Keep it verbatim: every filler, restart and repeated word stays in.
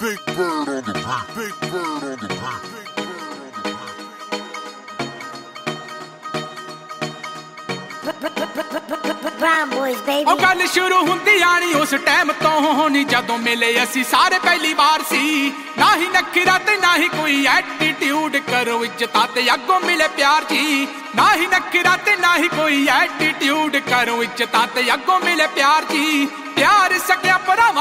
Big bird on the beat. Big bird on the beat. Brown boys, baby. ਉਹ ਗੱਲ ਸ਼ੁਰੂ ਹੁੰਦੀ ਆਣੀ ਉਸ ਟਾਈਮ ਤੋਂ ਨੀ ਜਦੋਂ ਮਿਲੇ ਅਸੀਂ ਸਾਰੇ ਪਹਿਲੀ ਵਾਰ ਸੀ। ਨਾ ਹੀ ਨਖਰਾ ਤੇ ਨਾ ਹੀ ਕੋਈ ਐਟੀਟਿਊਡ, ਕਰੋ ਇੱਜ਼ਤਾਂ ਤੇ ਅੱਗੋਂ ਮਿਲੇ ਪਿਆਰ ਜੀ। ਨਾ ਹੀ ਨਖਰਾ ਤੇ ਨਾ ਹੀ ਕੋਈ ਐਟੀਟਿਊਡ, ਕਰੋ ਇੱਜ਼ਤਾਂ ਤੇ ਅੱਗੋਂ ਮਿਲੇ ਪਿਆਰ ਜੀ। ਪਿਆਰ ਸਕਿਆ ਭਰਾਵਾਂ